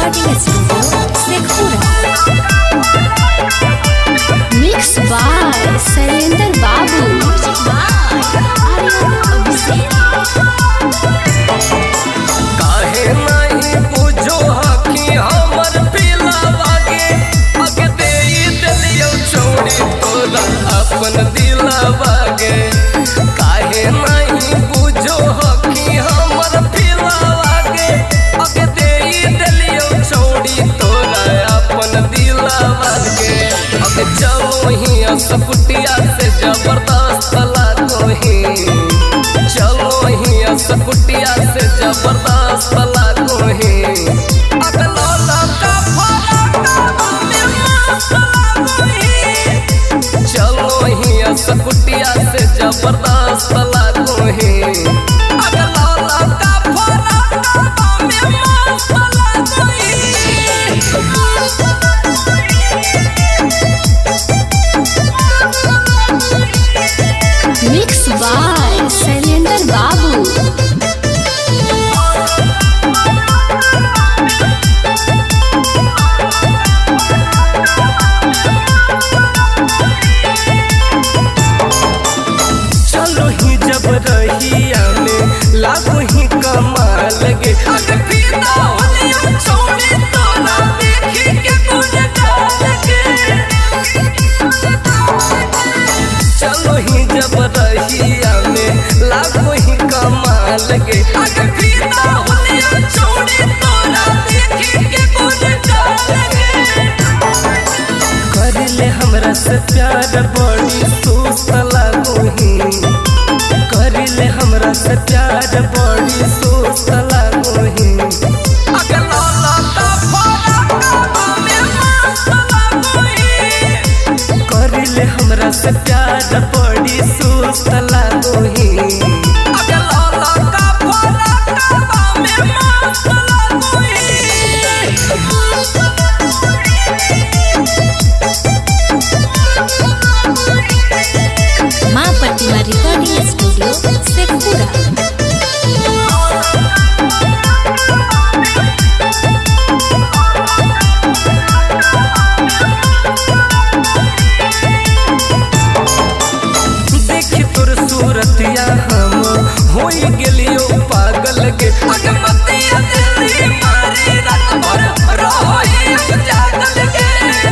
Recording studio Sheikhpura. Mix by Shailendra Babu. काहे नहीं बुझो हकी हमर पीला लागे अगे देई देलियो छोड़ी तोरा अपन दिला बागे। काहे नहीं बुझो हकी हमर पीला लागे अगे देई देलियो छोड़ी तोरा अपन दिला बागे। अगे चलो ही सकुटिया से जबरदस्त लागोही, चलो ही सकुटिया से जबरदस्त लागोही। अगला लड़का फराका में मस्त लागोही, चलो ही सकुटिया से जबरदस्त लागोही। अगला लड़का फराका में मस्त लागोही। मिक्स बाय शैलेंद्र बाबू। चलो ही जब रहिया में लागो ही कमाल गे। अगे पीता होलिया छोड़ी तोरा देखी के गुण डाल गे। चलो ही जब रहिया में लागो ही कमाल गे। अगे पीता होलिया छोड़ी तोरा देखी के गुण डाल गे। कर ले हमरा से प्यार बड़ी सुस्त लागोही, कर ले हमरा से प्यार बड़ी सुस्त लागोही। अगला लड़का फराका में मस्त लागोही, कर ले हमरा से प्यार बड़ी सुस्त लागोही। अगला लड़का फराका में मस्त लागोही। माँ प्रतिमा रिकॉर्डिंग स्टूडियो शेखपुरा। देखी तोर सूरतिया हम होई गेलियो पागल गे। अगे मतिया दिल्ली मारी रात भर रहोई जागल गे।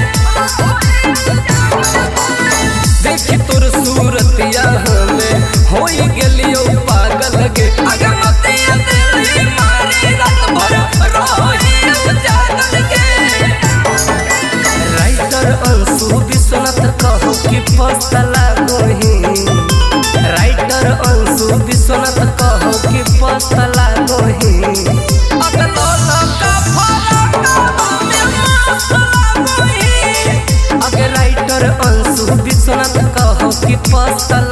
देखी तोर सूरतिया हम होई गेलियो पागल गे। अगे मतिया दिल्ली मारी रात भर रहोई जागल गे। राइटर अंशु विश्वनाथ कहो कि पस्ता लागोही, राइटर अंशु विश्वनाथ कहो कि पस्ता लागोही। अगला लड़का फराका में मस्त लागोही, अगे राइटर अंशु विश्वनाथ कहो कि पस्ता